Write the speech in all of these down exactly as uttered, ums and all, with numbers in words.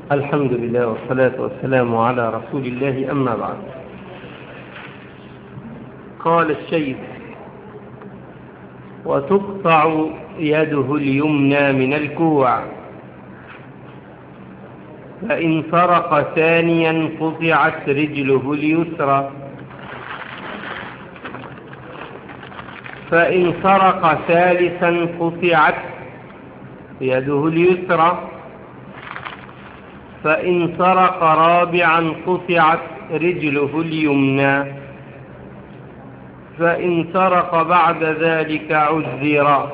الحمد لله والصلاة والسلام على رسول الله، أما بعد. قال الشيخ: وتقطع يده اليمنى من الكوع، فإن سرق ثانيا قطعت رجله اليسرى، فإن سرق ثالثا قطعت يده اليسرى، فإن سرق رابعا قطعت رجله اليمنى، فإن سرق بعد ذلك عذر.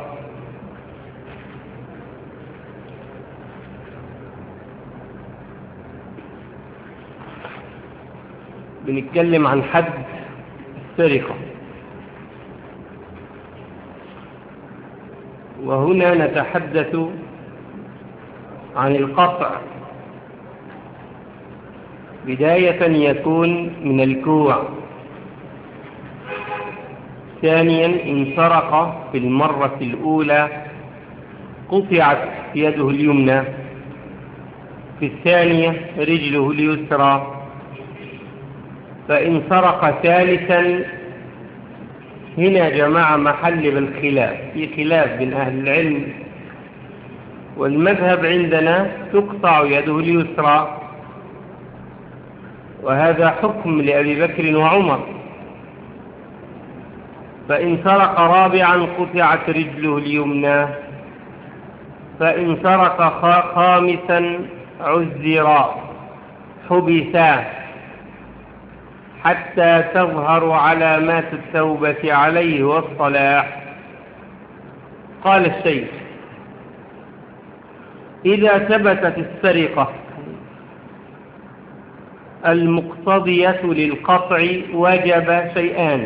بنتكلم عن حد السرقة، وهنا نتحدث عن القطع. بداية يكون من الكوع، ثانيا إن سرق في المرة الأولى قطعت يده اليمنى، في الثانية رجله اليسرى، فإن سرق ثالثا، هنا جماعة محل بالخلاف، في خلاف بين أهل العلم، والمذهب عندنا تقطع يده اليسرى، وهذا حكم لأبي بكر وعمر. فإن سرق رابعا قطعت رجله اليمنى، فإن سرق خامسا عذرا، حبسا حتى تظهر علامات التوبة عليه والصلاح. قال الشيخ: إذا ثبتت السرقة المقتضية للقطع وجب شيئان: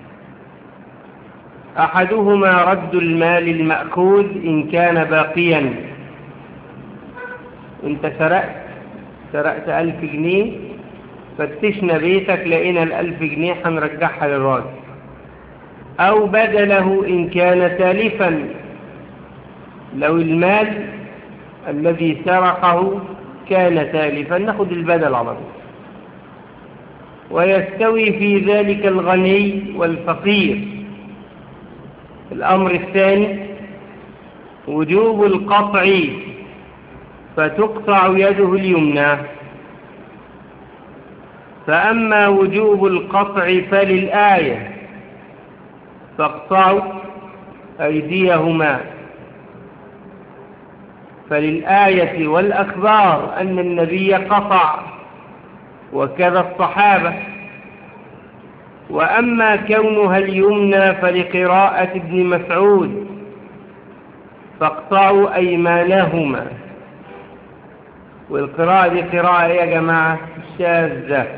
أحدهما رد المال المأخوذ إن كان باقيا. انت سرقت سرقت ألف جنيه، فتشنا بيتك لقينا الألف جنيه هنرجعها للراجل، أو بدله إن كان تالفا، لو المال الذي سرقه كان تالفا نأخذ البدل على طول. ويستوي في ذلك الغني والفقير. الأمر الثاني وجوب القطع، فتقطع يده اليمنى. فأما وجوب القطع فللآية: فاقطعوا أيديهما. فللآية والأخبار أن النبي قطع، وكذا الصحابة. وأما كونها اليمنى فلقراءة ابن مسعود: فاقطعوا أيمانهما. والقراءة دي قراءة يا جماعة شاذة،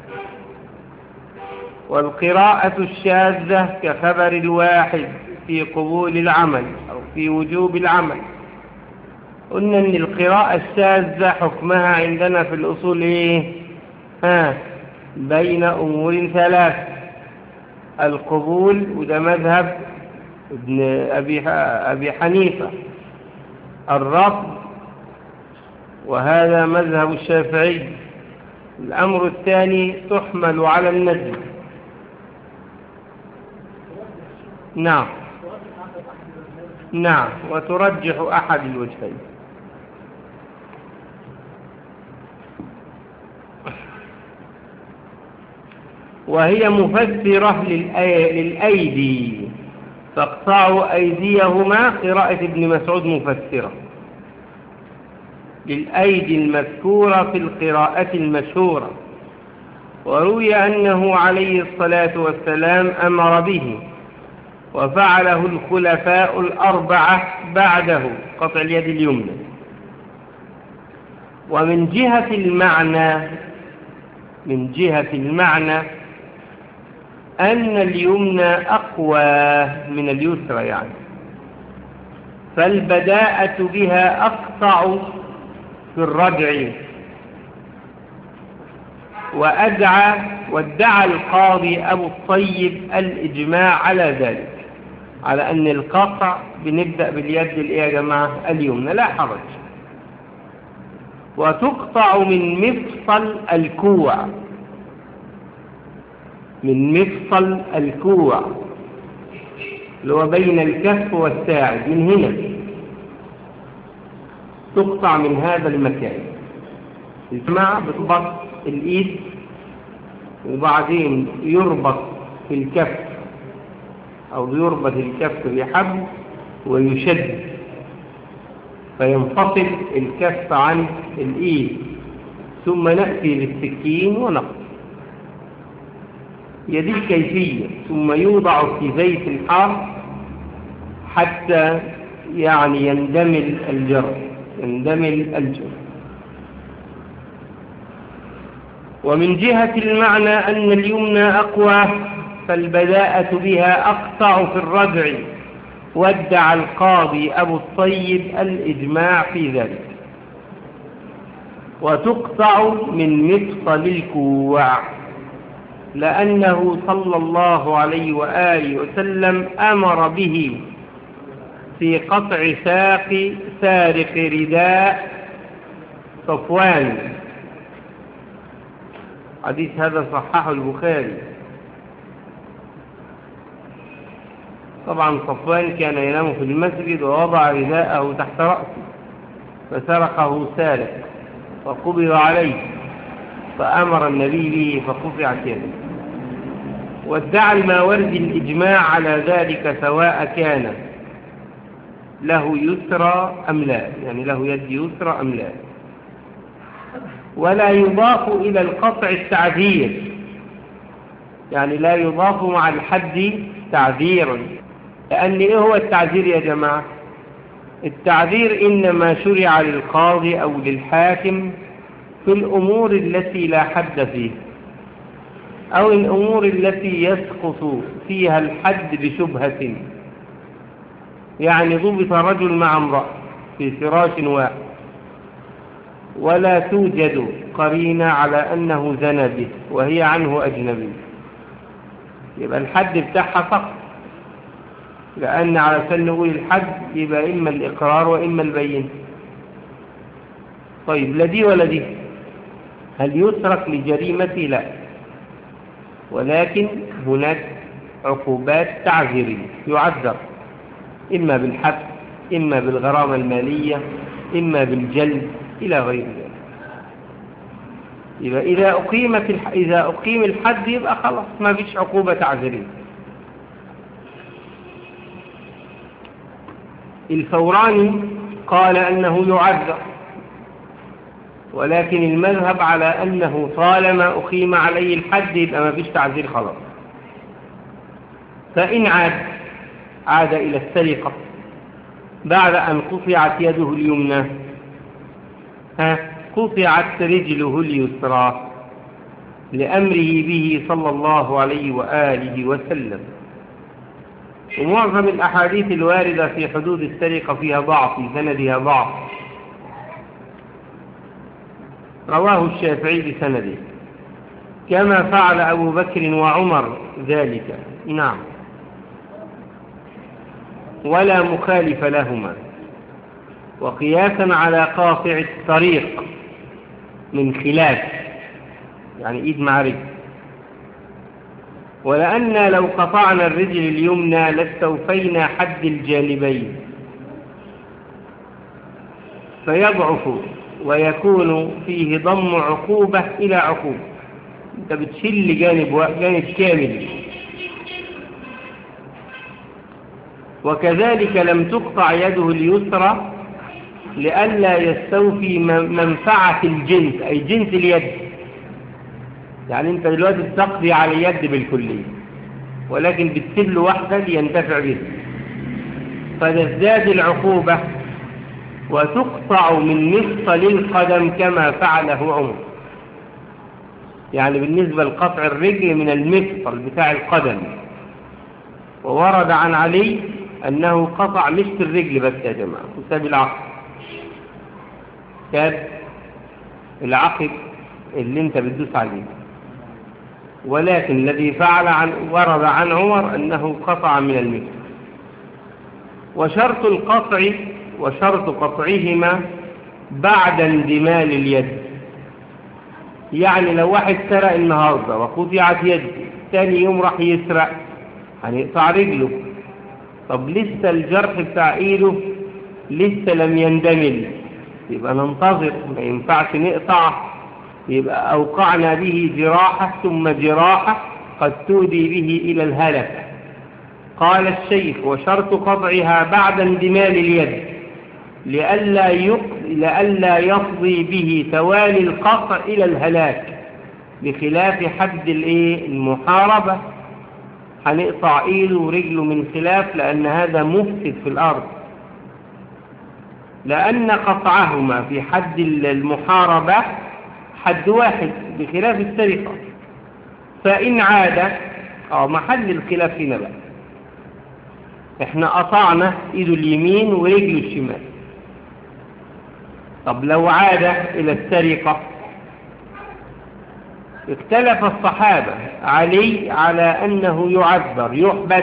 والقراءة الشاذة كخبر الواحد في قبول العمل أو في وجوب العمل. قلنا أن القراءة الشاذة حكمها عندنا في الأصول إيه؟ ها بين أمور ثلاث: القبول، وده مذهب ابن أبي أبي حنيفة، الرفض، وهذا مذهب الشافعي. الأمر الثاني تحمل على الندب. نعم نعم وترجح أحد الوجهين. وهي مفسرة للأيدي: فاقطعوا أيديهما، قراءة ابن مسعود مفسرة للأيدي المذكورة في القراءة المشهورة. وروي أنه عليه الصلاة والسلام أمر به، وفعله الخلفاء الأربعة بعده، قطع اليد اليمنى. ومن جهة المعنى من جهة المعنى أن اليمنى أقوى من اليسرى، يعني فالبداءة بها أقطع في الرجع. وأدعى وادعى القاضي أبو الطيب الإجماع على ذلك، على أن القطع بنبدأ باليد الإيه يا جماعة اليمنى، لا حرج. وتقطع من مفصل الكوع، من مفصل الكوع اللي هو بين الكف والساعد، من هنا تقطع من هذا المكان. الجماعة بتبط الإيد وبعدين يربط في الكف أو يربط الكف بحبل ويشد فينفصل الكف عن الإيد، ثم نأتي للسكين ونقص. يدي الكيفية. ثم يوضع في زيت الحار حتى يعني يندمل الجرح، يندمل الجرح. ومن جهة المعنى أن اليمنى أقوى، فالبداءة بها أقطع في الردع، وادعى القاضي أبو الطيب الإجماع في ذلك. وتقطع من مفصل الكوع، لأنه صلى الله عليه وآله وسلم أمر به في قطع ساق سارق رداء صفوان. حديث هذا صححه البخاري. طبعا صفوان كان ينام في المسجد ووضع رداءه تحت رأسه، فسرقه سارق فقبض عليه، فأمر النبي به فقطعت يده. وادعى الماوردي الإجماع على ذلك سواء كان له يسرى أم لا، يعني له يد يسرى أم لا. ولا يضاف إلى القطع التعذير، يعني لا يضاف مع الحد تعذير. لأن إيه هو التعذير يا جماعة؟ التعذير إنما شرع للقاضي أو للحاكم في الأمور التي لا حد فيها، أو الأمور التي يسقط فيها الحد بشبهة. يعني ضبط رجل مع امرأة في فراش واحد ولا توجد قرينة على أنه زنى به وهي عنه أجنبي، يبقى الحد بتاعها سقط. لأن علشان نقول الحد يبقى إما الإقرار وإما البينة. طيب لا دي ولا دي. هل يترك لجريمته؟ لا، ولكن هناك عقوبات تعذيرية، يعذر إما بالحبس، إما بالغرامة المالية، إما بالجلد إلى غير ذلك. يبقى إذا أقيمت الح... إذا أقيم الحد يبقى خلاص ما فيش عقوبة تعذيرية. الفوراني قال أنه يعذر، ولكن المذهب على أنه طالما أقيم عليه الحد يبقى ما فيش تعذير خلاص. فإن عاد عاد إلى السرقة بعد أن قطعت يده اليمنى، ها قطعت رجله اليسرى لأمره به صلى الله عليه وآله وسلم. ومعظم الأحاديث الواردة في حدود السرقة فيها ضعف، في سندها ضعف. رواه الشافعي بسنده، كما فعل أبو بكر وعمر ذلك. نعم، ولا مخالف لهما. وقياسا على قاطع الطريق من خلاف، يعني إيد مع رجل. ولأن لو قطعنا الرجل اليمنى لاستوفينا حد الجانبين، فيضعف ويكون فيه ضم عقوبة إلى عقوبة. أنت بتشيل جانب جانب كامل. وكذلك لم تقطع يده اليسرى لئلا يستوفي منفعة الجنس، أي جنس اليد. يعني أنت دلوقتي بتقضي على اليد بالكلية، ولكن بتسيب له واحدة لينتفع بها، فتزداد العقوبة وتقطع من مفصل القدم كما فعله عمر. يعني بالنسبة لقطع الرجل من المفصل بتاع القدم. وورد عن علي أنه قطع مش الرجل بس يا جماعة، وساب العقب، ساب العقب اللي انت بتدوس عليه. ولكن الذي فعل عن ورد عن عمر أنه قطع من المفصل. وشرط القطع وشرط قطعهما بعد اندمال اليد. يعني لو واحد سرق النهاردة وقطعت يده، ثاني يوم راح يسرق، هنقطع رجله. طب لسه الجرح بتاع ايده لسه لم يندمل، يبقى ننتظر، ما ينفعش نقطع، يبقى أوقعنا به جراحة ثم جراحة قد تؤدي به إلى الهلك. قال الشيخ: وشرط قطعها بعد اندمال اليد لئلا يق... لئلا يفضي به توالي القطع إلى الهلاك، بخلاف حد الايه المحاربة، هنقطع ايده ورجله من خلاف، لأن هذا مفسد في الأرض، لأن قطعهما في حد المحاربة حد واحد بخلاف السرقة. فإن عاد، اه محل الخلاف هنا بقى، احنا قطعنا ايده اليمين ورجله الشمال. طب لو عاد إلى السرقة، اختلف الصحابة علي على أنه يعذر يحبس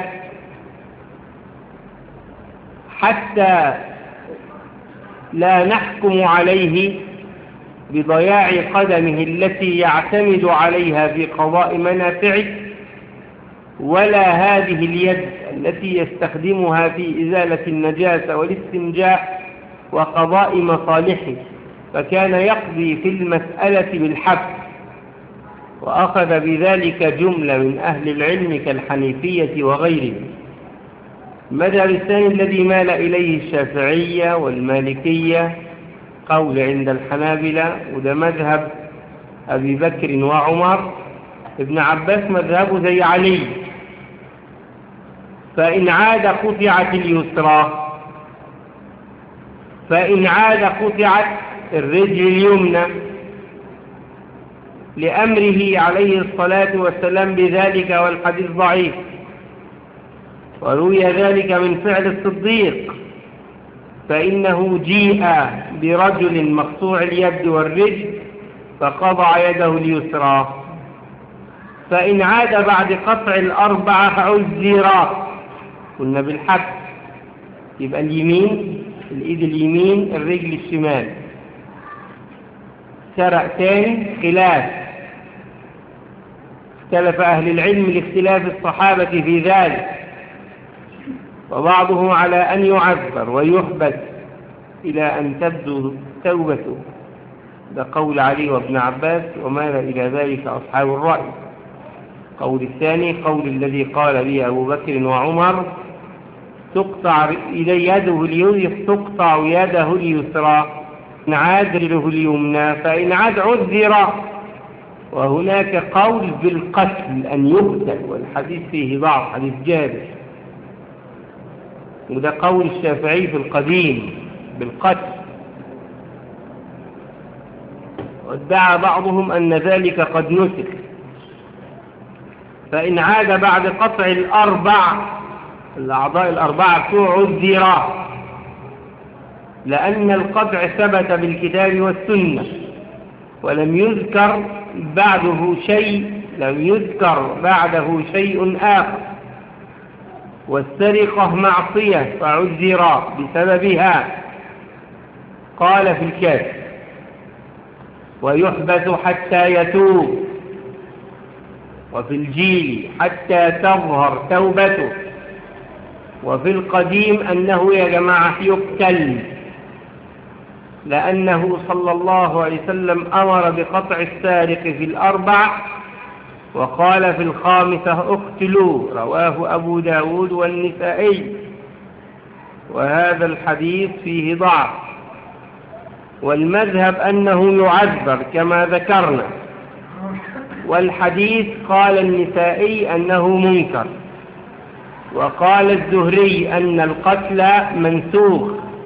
حتى لا نحكم عليه بضياع قدمه التي يعتمد عليها في قضاء منافعه، ولا هذه اليد التي يستخدمها في إزالة النجاسة والاستنجاء وقضاء مصالحه، فكان يقضي في المسألة بالحبس. وأخذ بذلك جملة من أهل العلم كالحنيفية وغيرهم. المذهب الثاني الذي مال إليه الشافعية والمالكية قول عند الحنابلة، وده مذهب أبي بكر وعمر. ابن عباس مذهبه زي علي، فإن عاد قطعت اليسرى، فإن عاد قطعت الرجل اليمنى، لأمره عليه الصلاة والسلام بذلك، والحديث ضعيف. وروي ذلك من فعل الصديق، فإنه جيء برجل مقطوع اليد والرجل فقطع يده اليسرى. فإن عاد بعد قطع الأربعة عذرا، قلنا بالحق، يبقى اليمين الإيد اليمين الرجل الشمال. سرق تاني خلاف، اختلف أهل العلم لاختلاف الصحابة في ذلك، وبعضهم على أن يعذر ويحبس إلى أن تبدو توبته، ده قول علي وابن عباس، ومال إلى ذلك أصحاب الرأي. قول الثاني قول الذي قال به أبو بكر وعمر: تقطع يده اليسرى، تقطع يده اليسرى، إن عاد رجله اليمنى، فإن عاد عذر. وهناك قول بالقتل أن يقتل، والحديث فيه ضعف، حديث جابر، وده قول الشافعي في القديم بالقتل. وادعى بعضهم أن ذلك قد نسخ. فإن عاد بعد قطع الأربع، الأعضاء الأربعة بتوع عذرا، لأن القطع ثبت بالكتاب والسنة، ولم يذكر بعده شيء لم يذكر بعده شيء آخر. والسرقة معصية فعذرا بسببها. قال في الكافي: ويحبس حتى يتوب، وفي الجيل حتى تظهر توبته، وفي القديم أنه يا جماعة يقتل، لأنه صلى الله عليه وسلم أمر بقطع السارق في الأربع، وقال في الخامسة اقتلوه، رواه أبو داود والنسائي، وهذا الحديث فيه ضعف. والمذهب أنه يعذر كما ذكرنا، والحديث قال النسائي أنه منكر، وقال الزهري أن القتل منسوخ،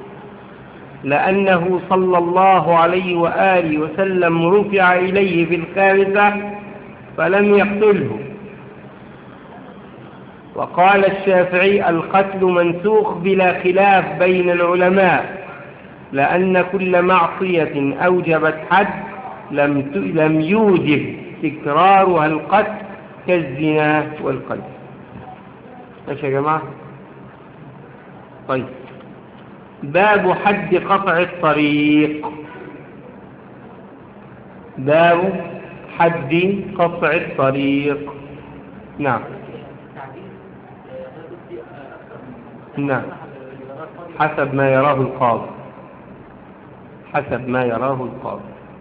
لأنه صلى الله عليه وآله وسلم رفع إليه في الخامسة فلم يقتله. وقال الشافعي: القتل منسوخ بلا خلاف بين العلماء، لأن كل معصية أوجبت حد لم لم يوجب تكرارها القتل، كالزنا والقتل. ماشي يا جماعة؟ طيب، باب حد قطع الطريق. باب حد قطع الطريق. نعم نعم حسب ما يراه القاضي، حسب ما يراه القاضي،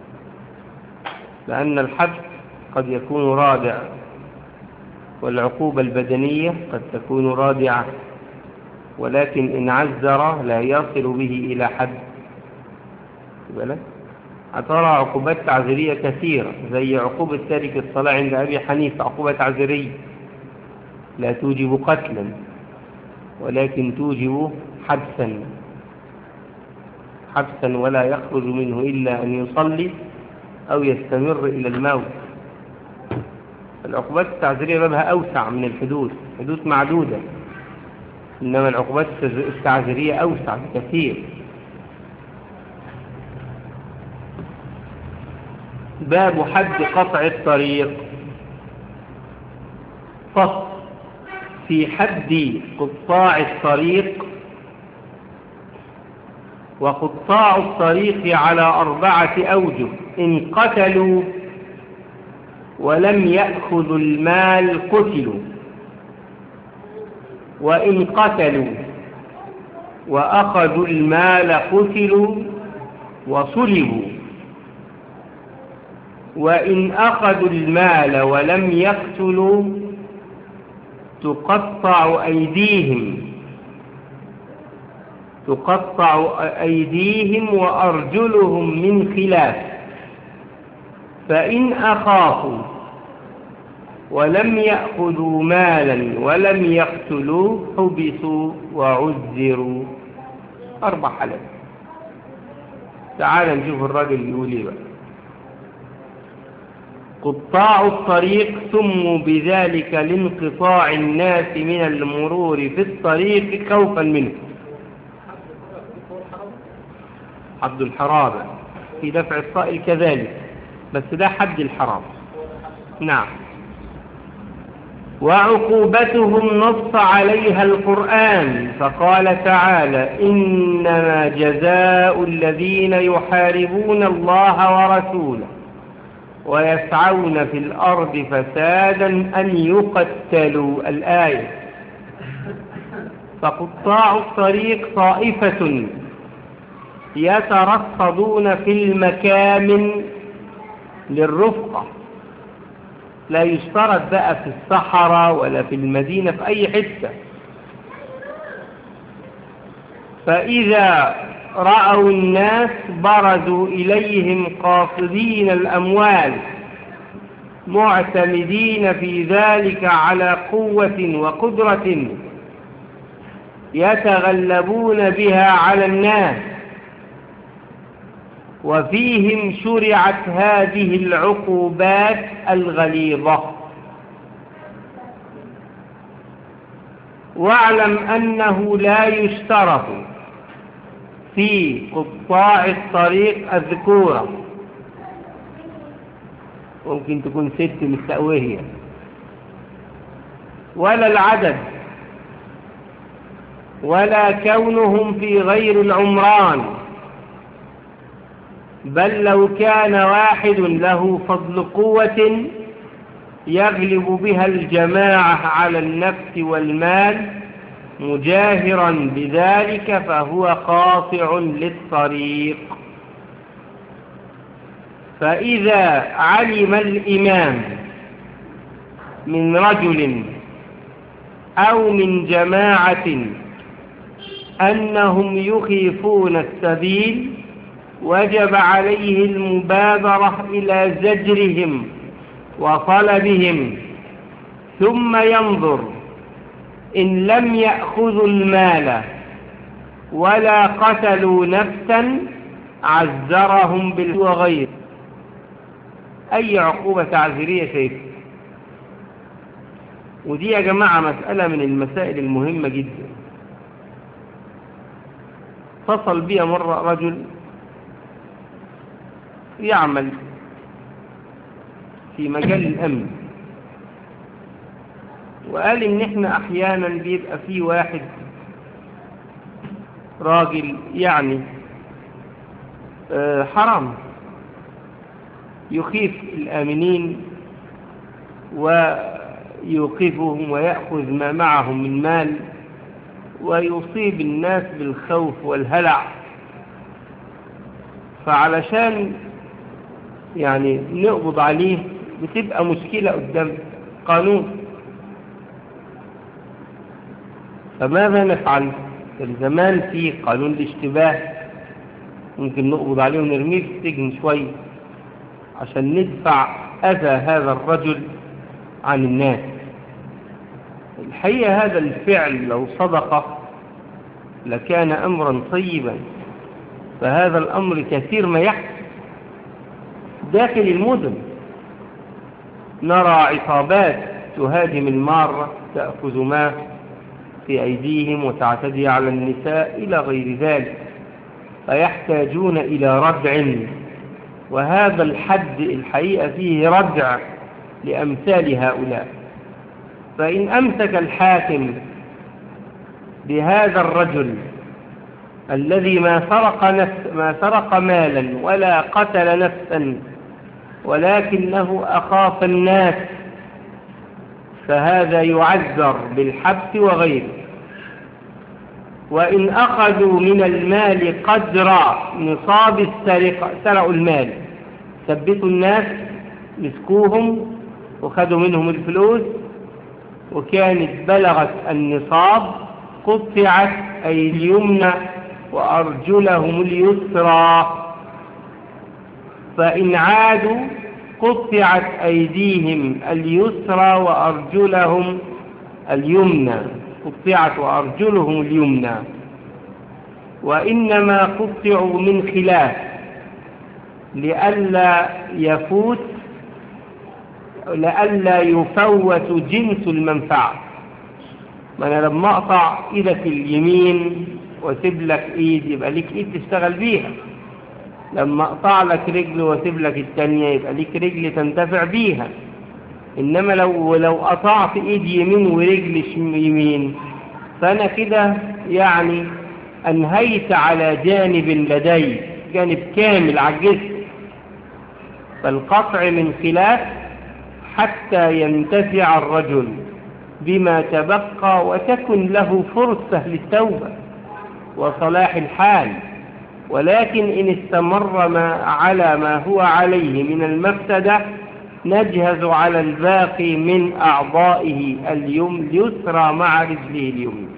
لأن الحد قد يكون رادع، والعقوبة البدنية قد تكون رادعة، ولكن إن عزر لا يصل به إلى حد. أترى عقوبات تعزيرية كثيرة، زي عقوبة تارك الصلاة عند أبي حنيفة، عقوبة تعزيرية لا توجب قتلا، ولكن توجب حبسا حبسا ولا يخرج منه إلا أن يصلي أو يستمر إلى الموت. العقوبات التعزيرية بابها أوسع من الحدود، حدود معدودة، إنما العقوبات التعزيرية أوسع بكثير. باب حد قطع الطريق. فصل في حد قطاع الطريق. وقطاع الطريق على أربعة أوجه: إن قتلوا ولم يأخذوا المال قتلوا، وإن قتلوا وأخذوا المال قتلوا وصلبوا، وإن أخذوا المال ولم يقتلوا تقطع أيديهم تقطع أيديهم وأرجلهم من خلاف، فإن أخافوا ولم يأخذوا مالا ولم يقتلوا حبسوا وعذروا. أربع حالات. تعال نشوف الراجل يقول ايه بقى. قطاع الطريق سموا بذلك لانقطاع الناس من المرور في الطريق خوفا منه. حد الحرابة في دفع الطائل كذلك، بس ده حد الحرام. نعم. وعقوبتهم نص عليها القرآن، فقال تعالى: إنما جزاء الذين يحاربون الله ورسوله ويسعون في الأرض فسادا أن يقتلوا. الآية. فقطاع الطريق طائفة يترصدون في المكامن للرفقة، لا يشترط بقى في الصحراء ولا في المدينة، في أي حتة. فإذا رأوا الناس برزوا إليهم قاصدين الأموال معتمدين في ذلك على قوة وقدرة يتغلبون بها على الناس، وفيهم شرعت هذه العقوبات الغليظة. واعلم أنه لا يشترط في قطاع الطريق الذكورة، ممكن تكون ست مستقوية، ولا العدد، ولا كونهم في غير العمران، بل لو كان واحد له فضل قوة يغلب بها الجماعة على النفس والمال مجاهرا بذلك فهو قاطع للطريق. فإذا علم الإمام من رجل أو من جماعة أنهم يخيفون السبيل وجب عليه المبادرة إلى زجرهم وطلبهم، ثم ينظر إن لم يأخذوا المال ولا قتلوا نفسا عذرهم بالوغير. أي عقوبة تعذيرية شايف؟ ودي يا جماعة مسألة من المسائل المهمة جدا. اتصل بي مرة رجل يعمل في مجال الأمن، وقال إن إحنا أحيانا بيبقى في واحد راجل يعني آه حرام يخيف الآمنين ويوقفهم ويأخذ ما معهم من مال ويصيب الناس بالخوف والهلع. فعلشان يعني نقبض عليه بتبقى مشكلة قدام قانون. فماذا نفعل؟ زمان في قانون الاشتباه ممكن نقبض عليه ونرميه في السجن شوية عشان ندفع أذى هذا الرجل عن الناس. الحقيقة هذا الفعل لو صدق لكان أمرا طيبا، فهذا الأمر كثير ما يحدث داخل المدن. نرى عصابات تهاجم المارة، تأخذ ما في أيديهم وتعتدي على النساء إلى غير ذلك، فيحتاجون إلى ردع، وهذا الحد الحقيقة فيه ردع لأمثال هؤلاء. فإن أمسك الحاكم بهذا الرجل الذي ما سرق نفس ما سرق مالا ولا قتل نفسا ولكنه أخاف الناس، فهذا يعذر بالحبس وغيره. وإن أخذوا من المال قدر نصاب السرقة، سرقوا المال، ثبتوا الناس، مسكوهم وخذوا منهم الفلوس وكانت بلغت النصاب، قطعت أي اليمنى وأرجلهم اليسرى. فإن عادوا قطعت أيديهم اليسرى وأرجلهم اليمنى، قطعت وأرجلهم اليمنى. وإنما قطعوا من خلاف لئلا يفوت لئلا يفوت جنس المنفعة. ما أنا لما أقطع إيدك اليمين واسيب لك إيد يبقى ليك إيد تشتغل بيها، لما أقطع لك رجل واسيب لك التانية يبقى ليك رجل تنتفع بيها. إنما لو لو قطعت إيد يمين ورجل يمين فأنا كده يعني أنهيت على جانب لدي، جانب كامل على الجسم. فالقطع من خلاف حتى ينتفع الرجل بما تبقى وتكن له فرصة للتوبة وصلاح الحال. ولكن إن استمر ما على ما هو عليه من المفسدة نجهز على الباقي من أعضائه اليسرى مع رجله اليمنى.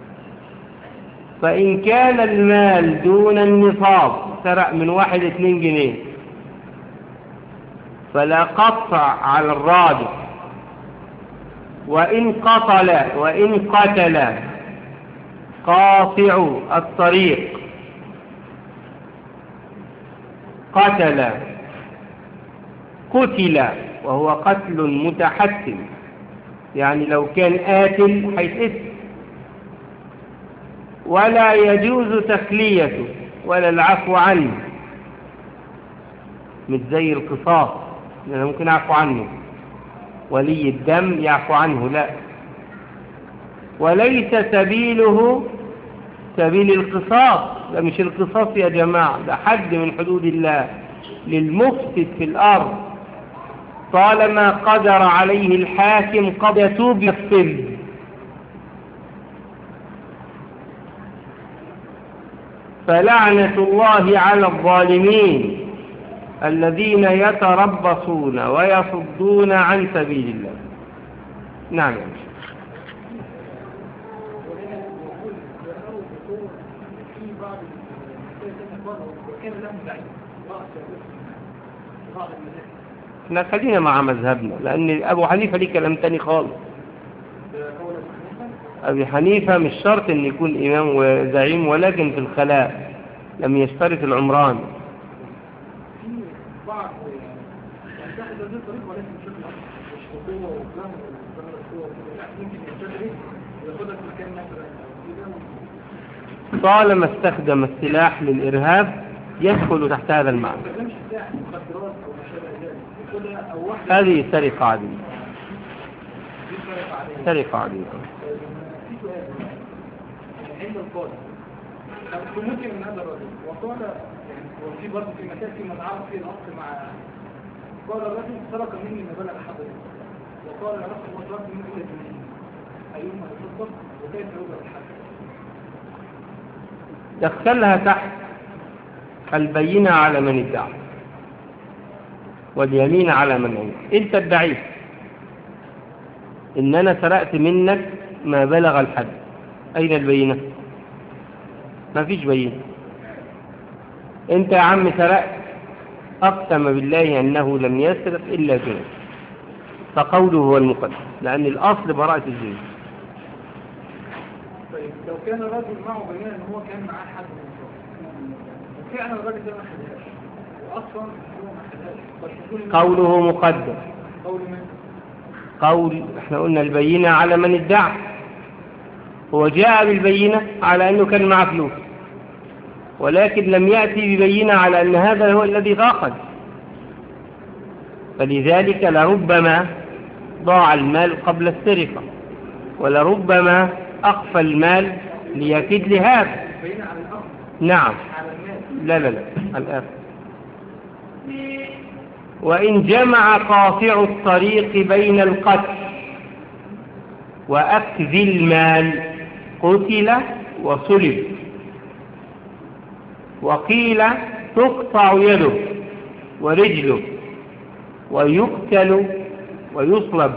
فإن كان المال دون النصاب، سرق من واحد اتنين جنيه، فلا قطع على الرادع. وإن قتل وإن قتل قاطع الطريق، قتل قتل وهو قتل متحتم، يعني لو كان قاتل هيتقتل، ولا يجوز تخليته ولا العفو عنه، مش زي القصاص لأنه ممكن يعفو عنه، ولي الدم يعفو عنه، لا. وليس سبيله سبيل القصاص، ده مش القصاص يا جماعة، ده حد من حدود الله للمفسد في الأرض، طالما قدر عليه الحاكم قد يتوب يفسد. فلعنة الله على الظالمين الذين يتربصون ويصدون عن سبيل الله. نعم. احنا خلينا مع مذهبنا، لأن أبو حنيفة ليه كلام تاني خالص. أبي حنيفة مش شرط أن يكون إمام وزعيم، ولكن في الخلاء لم يشترط العمران. طالما استخدم السلاح للإرهاب يدخل تحت هذا المعنى. هذه سرقة عادية، سرقة عادية. عند القاضي ممكن من هذا الرجل وقال يعني وفي برضه في مسائل في متعارف فيه الأصل مع قال الرجل سرق مني ما بلغ حدث، وقال يا رب ما سرقت مني إلا جنيه، أيهما يصدق وكيف يوجد الحد؟ دخلها تحت البينة على من ادعى واليمين على من عنده. انت ادعيت ان انا سرقت منك ما بلغ الحد، اين البينة؟ ما فيش بينة. انت يا عم سرقت، اقسم بالله انه لم يسرق الا جنيه، فقوله هو المقدم، لان الاصل براءة الجنيه. طيب لو كان الرجل معه بينة ان هو كان معاه حد من الصف، فعلا الراجل ده ما خدهاش واصلا هو ما خدهاش، قوله مقدم. قول من؟ قول احنا قلنا البينة على من ادعى، هو جاء بالبينة على انه كان معه فلوس، ولكن لم يأتي ببينة على ان هذا هو الذي أخذ، فلذلك لربما ضاع المال قبل السرقة، ولربما أخفى المال ليكيد لهذا. نعم. لا لا لا الآخر. وإن جمع قاطع الطريق بين القتل وأخذ المال قتل وصلب، وقيل تقطع يده ورجله ويقتل ويصلب،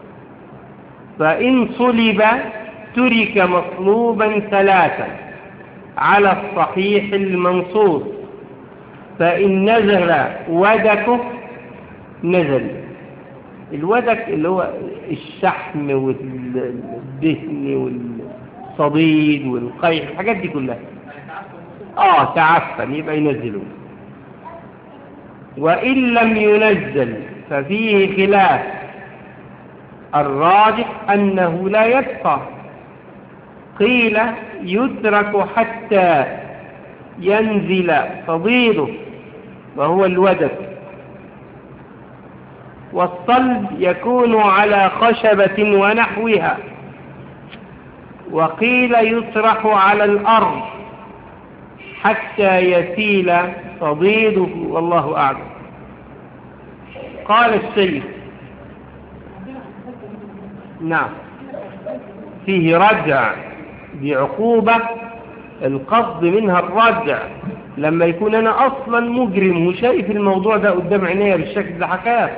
فإن صلب ترك مصلوبا ثلاثا على الصحيح المنصوص، فإن نزل ودكه نزل. الودك اللي هو الشحم والدهن والصديد والقيح، الحاجات دي كلها اه تعفن يبقى ينزلون. وإن لم ينزل ففيه خلاف، الراجح أنه لا يبقى، قيل يترك حتى ينزل صديده وهو الودك، والصلب يكون على خشبة ونحوها، وقيل يطرح على الأرض حتى يسيل صديده، والله أعلم. قال الشيخ نعم فيه رجع بعقوبة، القصد منها الرجع، لما يكون أنا أصلا مجرم وشايف الموضوع ده قدام عينيا بالشكل ده حكاف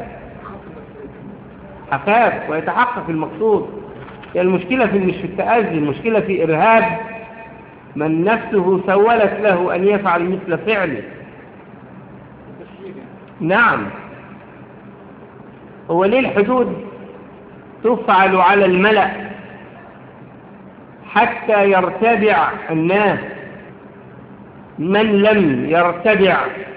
حكاف ويتحقق المقصود. يعني المشكلة في مش في التأذي، المشكلة في إرهاب من نفسه سولت له أن يفعل مثل فعله. نعم. هو ليه الحدود تفعل على الملأ حتى يرتدع الناس؟ من لم يرتدع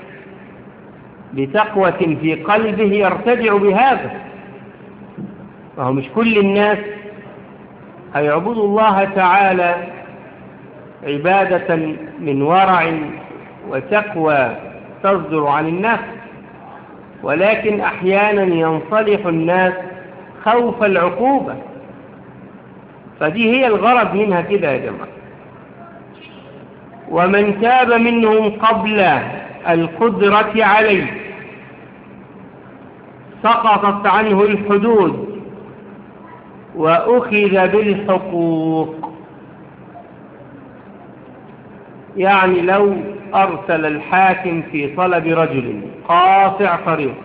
بتقوة في قلبه يرتدع بهذا. وهو مش كل الناس هيعبدوا الله تعالى عبادة من ورع وتقوى تصدر عن النفس، ولكن أحيانا ينصلح الناس خوف العقوبة، فدي هي الغرض منها كده يا جماعة. ومن تاب منهم قبل القدرة عليه سقطت عنه الحدود وأخذ بالحقوق. يعني لو أرسل الحاكم في طلب رجل قاطع طريق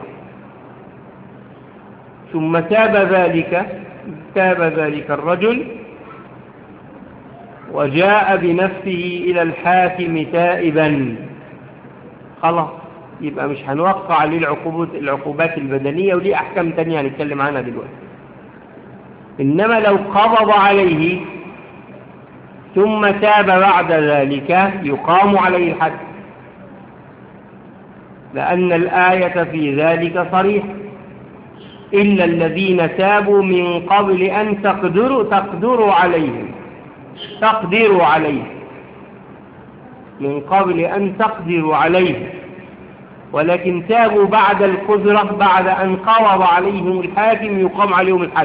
ثم تاب ذلك تاب ذلك الرجل وجاء بنفسه إلى الحاكم تائبا، خلاص يبقى مش هنوقع عليه العقوبات العقوبات البدنية، ودي أحكام تانية هنتكلم عنها دلوقتي. إنما لو قبض عليه ثم تاب بعد ذلك يقام عليه الحد، لأن الآية في ذلك صريحة: إلا الذين تابوا من قبل أن تقدروا تقدروا عليهم تقدروا عليه من قبل أن تقدروا عليه، ولكن تابوا بعد القدرة، بعد أن قبض عليهم الحاكم يقام عليهم الحد.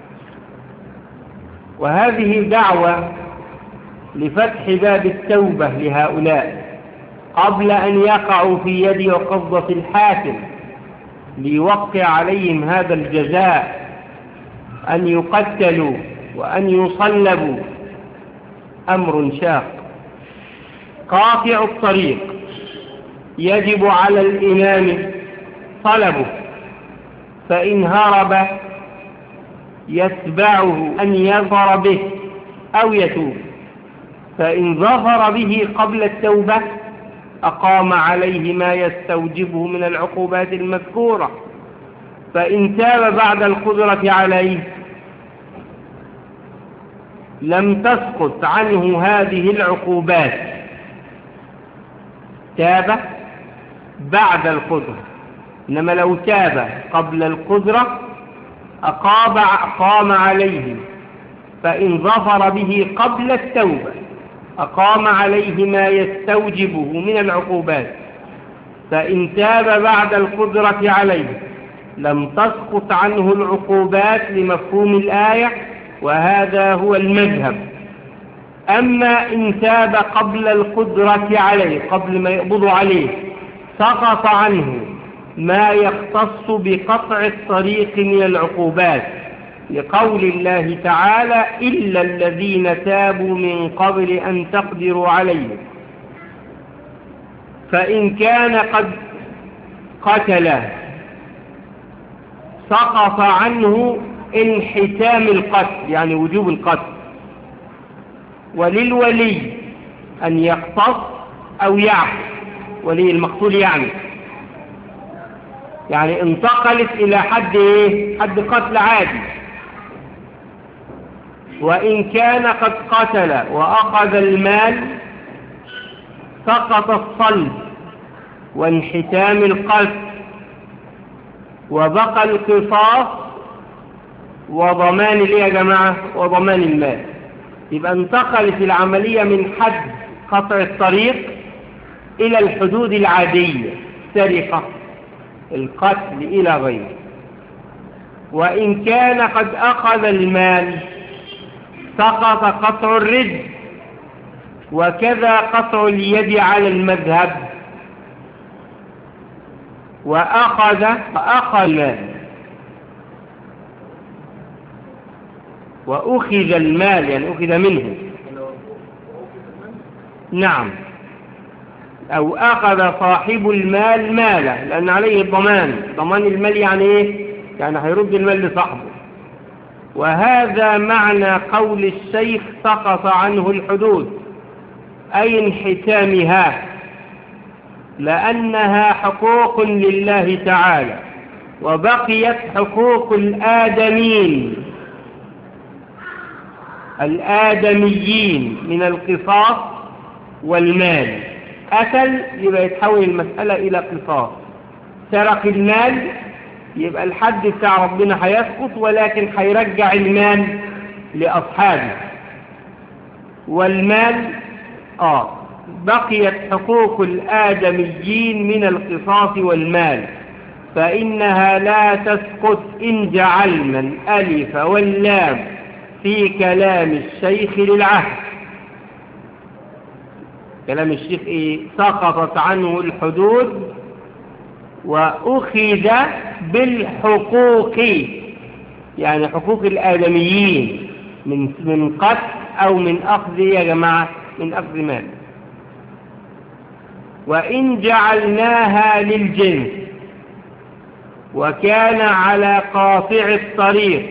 وهذه دعوة لفتح باب التوبة لهؤلاء قبل أن يقعوا في يد وقبضة الحاكم، ليوقع عليهم هذا الجزاء أن يقتلوا وأن يصلبوا أمر شاق. قاطع الطريق يجب على الإمام طلبه، فإن هرب يتبعه أن يظفر به أو يتوب، فإن ظفر به قبل التوبة أقام عليه ما يستوجبه من العقوبات المذكورة، فإن تاب بعد القدرة عليه لم تسقط عنه هذه العقوبات. تاب بعد القدرة، إنما لو تاب قبل القدرة أقام أقام عليه، فإن ظفر به قبل التوبة أقام عليه ما يستوجبه من العقوبات، فإن تاب بعد القدرة عليه لم تسقط عنه العقوبات لمفهوم الآية، وهذا هو المذهب. أما إن تاب قبل القدرة عليه، قبل ما يقبض عليه، سقط عنه ما يختص بقطع الطريق من العقوبات، لقول الله تعالى: إلا الذين تابوا من قبل أن تقدروا عليهم. فإن كان قد قتل سقط عنه انحتام القتل، يعني وجوب القتل، وللولي أن يقتص أو يعفو، ولي المقتول يعني يعني انتقلت إلى حد إيه؟ حد قتل عادي. وإن كان قد قتل وأخذ المال سقط الصلب وانحتام القتل، وبقى القصاص وضمان الايه يا جماعة؟ وضمان المال. يبقى انتقلت العملية من حد قطع الطريق إلى الحدود العادية، السرقة، القتل إلى غيره. وإن كان قد أخذ المال سقط قطع الرجل، وكذا قطع اليد على المذهب. وأخذ فأخذ المال وأخذ المال، يعني أخذ منه، نعم، أو أخذ صاحب المال ماله، لأن عليه الضمان. ضمان المال يعني إيه؟ يعني هيرد المال لصاحبه. وهذا معنى قول الشيخ: سقط عنه الحدود، أي انحتامها، لأنها حقوق لله تعالى، وبقيت حقوق الآدمين الآدميين من القصاص والمال. قتل يبقى يتحول المسألة إلى قصاص، سرق المال يبقى الحد بتاع ربنا هيسقط، ولكن هيرجع المال لأصحابه. والمال آه بقيت حقوق الآدميين من القصاص والمال، فإنها لا تسقط إن جعلنا الألف واللام في كلام الشيخ للعهد. كلام الشيخ إيه؟ سقطت عنه الحدود وأخذ بالحقوق، يعني حقوق الآدميين من من قتل أو من أخذ يا جماعة، من أخذ مال. وإن جعلناها للجنس وكان على قاطع الطريق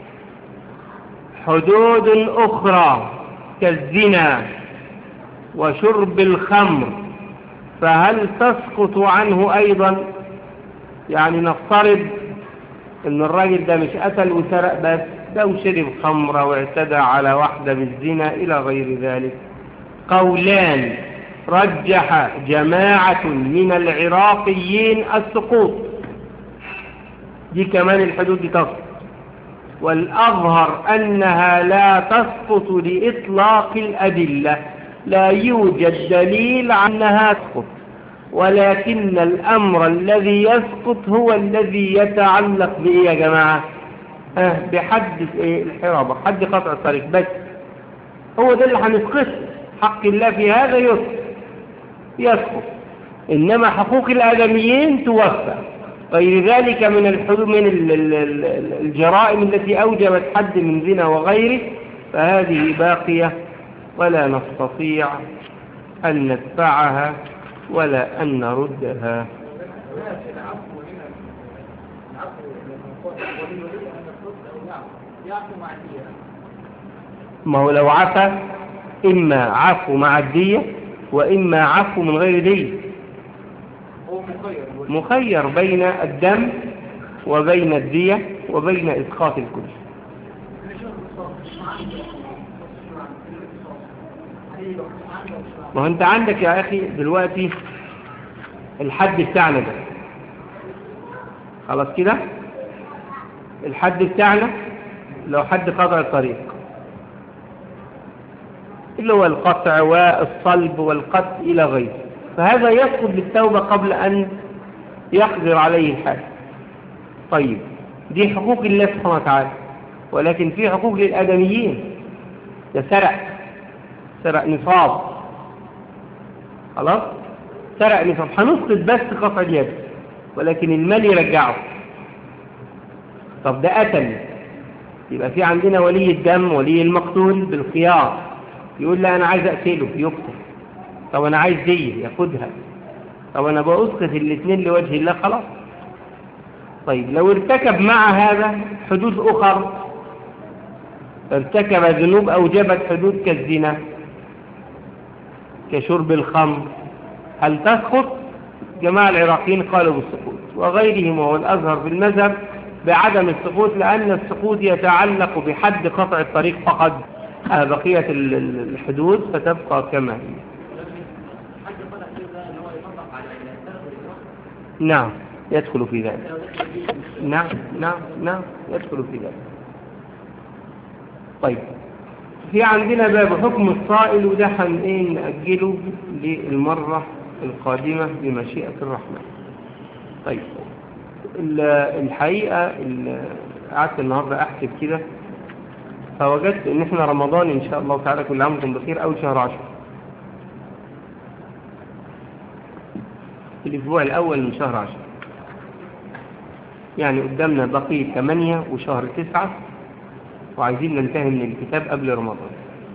حدود أخرى كالزنا وشرب الخمر، فهل تسقط عنه أيضا؟ يعني نفترض ان الراجل ده مش قتل وسرق بس، ده وشرب خمرة واعتدى على واحدة بالزنا إلى غير ذلك. قولان رجح جماعة من العراقيين السقوط، دي كمان الحدود دي تسقط، والأظهر أنها لا تسقط لإطلاق الأدلة، لا يوجد دليل عنها تسقط، ولكن الأمر الذي يسقط هو الذي يتعلق بإيه يا جماعة؟ أه بحد الحرابة، حد قطع الطريق بس، هو ده اللي هنسقط. حق الله في هذا يسقط يسقط، إنما حقوق الآدميين توفى. غير ذلك من الحدود من الجرائم التي أوجبت حد من زنا وغيره، فهذه باقية ولا نستطيع أن ندفعها ولا أن نردها. ما هو لو عفا إما عفو مع الدية وإما عفو من غير دية، مخير بين الدم وبين الدية وبين إسقاط الكل. ما أنت عندك يا أخي دلوقتي الحد بتاعنا ده خلاص كده، الحد بتاعنا لو حد قطع الطريق اللي هو القطع والصلب والقتل إلى غيره، فهذا يسقط بالتوبة قبل أن يقدر عليه الحد. طيب دي حقوق الله سبحانه وتعالى، ولكن في حقوق للآدميين. ده سرق سرق نصاب، خلاص سرق نصاب، هنسقط بس قطع اليد ولكن المال يرجعه. طب ده قتل، يبقى في عندنا ولي الدم ولي المقتول بالخيار، يقول لا أنا عايز أقتله يقتل، طب أنا عايز دي ياخدها، طب أنا بأسقط الاثنين لوجه الله خلاص. طيب لو ارتكب مع هذا حدود أخرى، ارتكب ذنوب أوجبت حدود كالزنا كشرب الخمر، هل تسقط؟ جماعة العراقيين قالوا بالسقوط، وغيرهم وهو الأظهر في المذهب بعدم السقوط، لأن السقوط يتعلق بحد قطع الطريق فقط، بقية الحدود فتبقى كما هي. نعم يدخل في ذلك، نعم نعم نعم يدخل في ذلك. طيب في عندنا باب حكم الصائل، وده هنئين نأجله للمرة القادمة بمشيئة الرحمن. طيب الحقيقة قعدت النهاردة أحسب كده، فوجدت ان احنا رمضان ان شاء الله تعالى كل عام وانتم بخير اول شهر عشر، في الاسبوع الاول من شهر عشر، يعني قدامنا بقي ثمانية وشهر تسعة، وعايزين ننتهي من الكتاب قبل رمضان.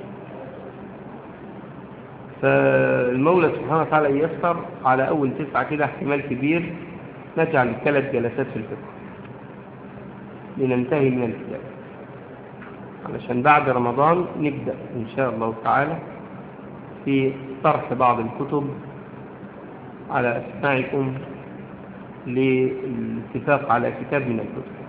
فالمولى سبحانه وتعالى ييسر على اول تسعة كده احتمال كبير نجعل ثلاث جلسات في الفقه لننتهي من الكتاب، علشان بعد رمضان نبدأ إن شاء الله تعالى في طرح بعض الكتب على أسماعكم للاتفاق على كتاب من الكتب.